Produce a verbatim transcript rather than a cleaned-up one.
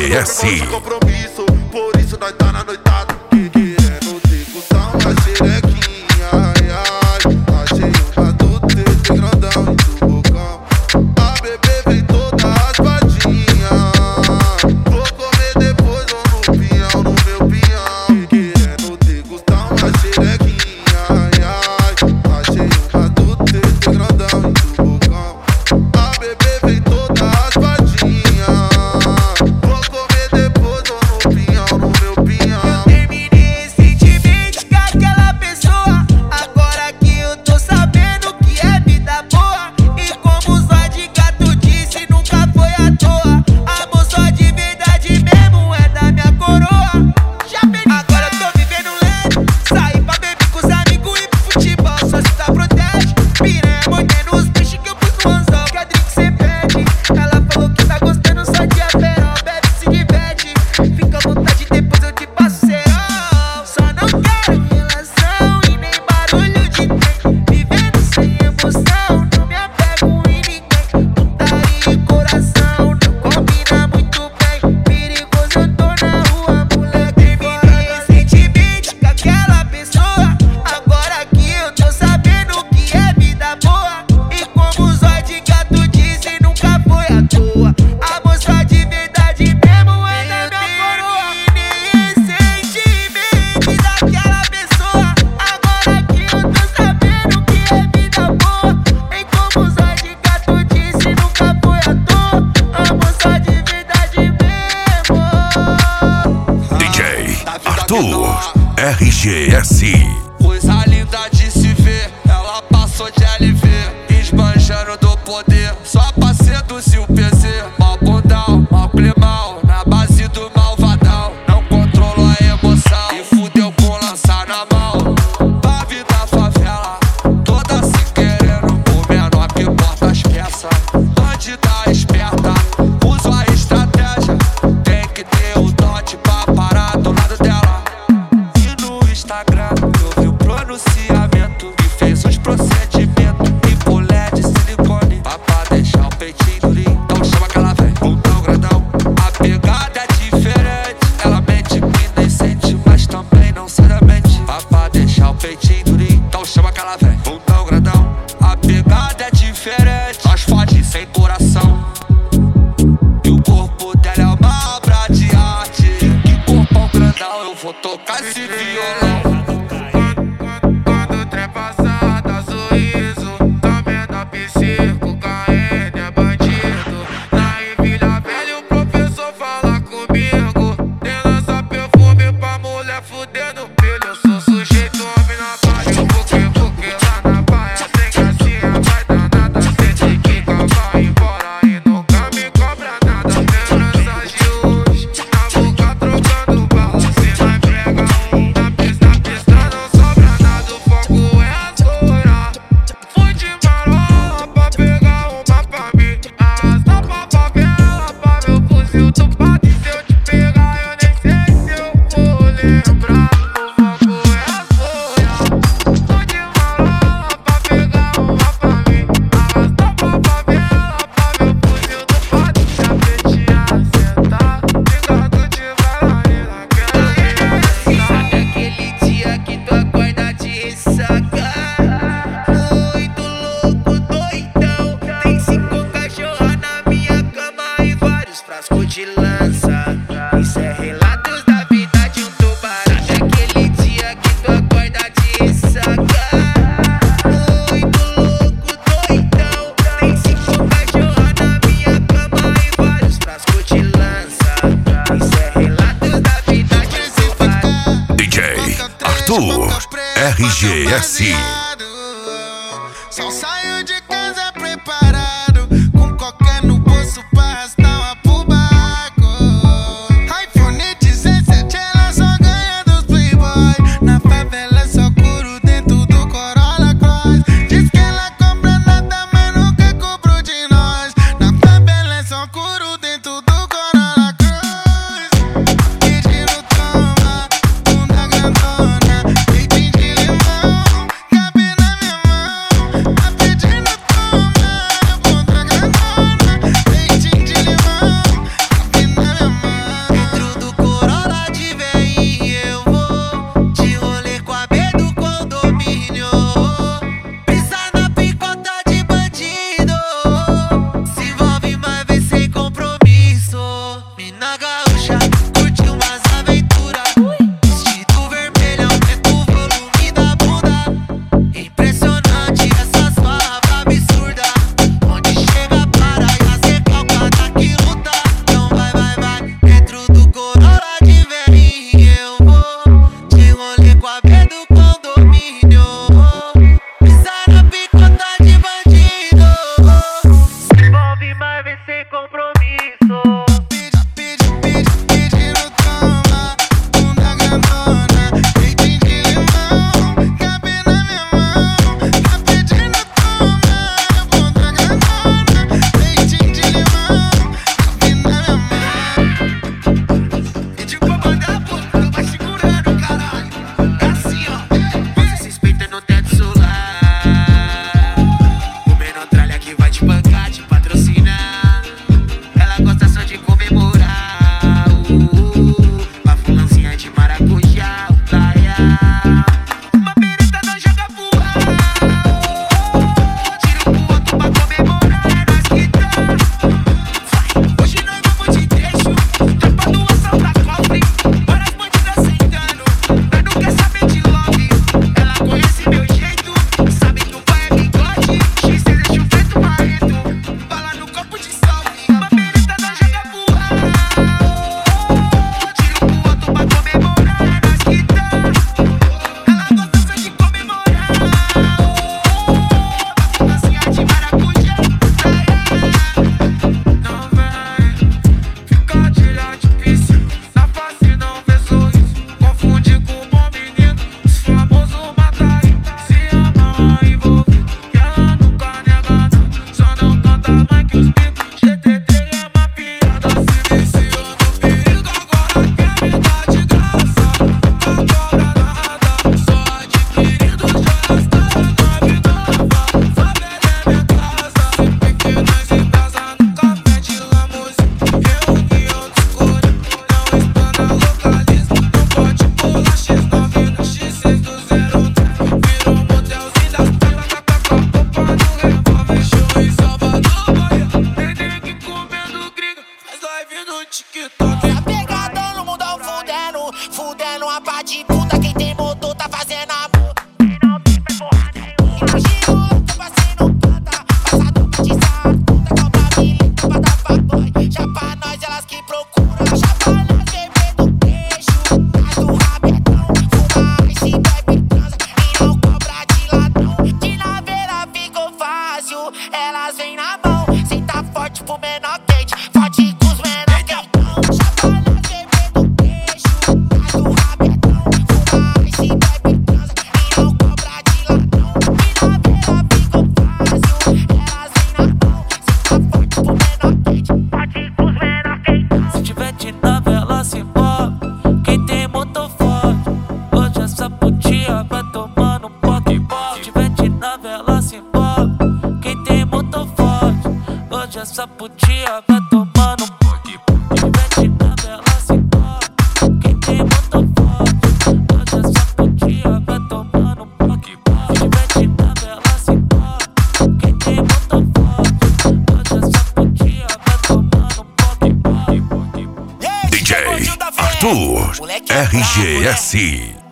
S. Compromisso, por isso nós tá na noitada. Querendo ter cuzão, a xerequinha, ai, ai. Achei uma do teu grandão e do bocão. A bebê vem toda raspadinha. Vou comer depois ou no pinhão, no meu pinhão. Querendo ter cuzão, a xerequinha, ai, ai. Achei uma do teu grandão e do bocão. A bebê vem toda raspadinha. Vou comer depois ou no pinhão, no meu pinhão. Eu terminei recentemente com aquela pessoa. Agora que eu tô sabendo que é vida boa. E como o zóio de gato disse, nunca foi à toa. Amor só de verdade mesmo é da minha coroa. Já perdi. Agora eu tô vivendo leve. Saí pra beber com os amigos e pro futebol. Só se tá protege. Piranha mordendo os bichos que eu pus no anzol. Que a drink cê pede. Ela falou que tá gostando só de aperol. Bebe, se diverte. Fica à vontade, depois eu te passo cerol. Só não quero relação e nem barulho de trem. Vivendo sem emoção, não me apego em ninguém. Putaria e coração não combina muito bem. Perigoso eu tô na rua, moleque. Terminei recentemente com aquela pessoa. Agora que eu tô sabendo que é vida boa. E como o zóio de gato disse, nunca foi à toa. Amor só de verdade mesmo é da minha coroa. Terminei recentemente daquela pessoa. Agora que eu tô sabendo que é vida boa. E como o zóio de gato disse, nunca foi à toa. Amor só de verdade mesmo. D J Arthur R G S. Coisa linda de se ver, ela passou de L V, esbanjando do poder, só pra seduzir o P C. Mal bundão, mal climão, na base do malvadão. Não controlo a emoção e fudeu com lançar na mão. Pra vida favela, toda se querendo, por menor que bota as peças. Bandida esperta, uso a estratégia, tem que ter o dote pra parar do lado dela. E no Instagram eu vi o pronunciamento e fez uns procedimentos. E mulher de silicone, pra pra deixar o peitinho durinho. Então chama que ela vem, bundão grandão. A pegada é diferente, ela mente que nem sente, mas também não seriamente. Pra pra deixar o peitinho durinho. Então chama que ela vem, bundão grandão. A pegada é diferente, nós fode sem coração. E o corpo dela é uma obra de arte. Que corpão grandão, eu vou tocar esse violão. Quando trepassar, dá sorriso. Tá vendo a psico, caído é bandido. Na Vila Velha o professor fala comigo. Tem lança perfume pra mulher fudendo filho. Eu sou sujeito, homem na paz. Eu buque, buque lá na baia. Sem gracinha, vai dar nada. Sente que vai embora e nunca me cobra nada. Lembranças de hoje, na boca trocando bala. Se nós pega um na pista, na pista não sobra nada. O foco é agora. Fui de marola pra pegar uma pra mim. Arrasta pra favela pra meu fuzil tupado. E se eu te pegar eu nem sei se eu vou lembrar. O foco é agora. Fui de marola pra pegar uma pra mim. Arrasta pra favela pra meu fuzil tupado. Se a pretinha sentar, ligado de bala naquela Sabe aquele dia que tu acorda de ressaca? Muito louco, doidão. Tem cinco cachorros na minha cama e vários frascos de lança. Isso é relatos da vida de um tubarão. Sabe aquele dia que tu acorda de ressaca? Muito louco, doidão. Tem cinco cachorros na minha cama e vários frascos de lança. Isso é relatos da vida de um tubarão. D J Arthur R G S. Só saio de casa preparado, com qualquer no bolso pra arrastar uma pro barco. iPhone dezessete, ela só ganha dos playboy. Na favela é só couro dentro do Corolla Cross. Diz que ela compra nada, mas nunca cobrou de nós. Na favela é só couro dentro do Corolla Cross. Pedindo toma, bunda grandona, leitinho de limão, cabe na minha mão. R G S.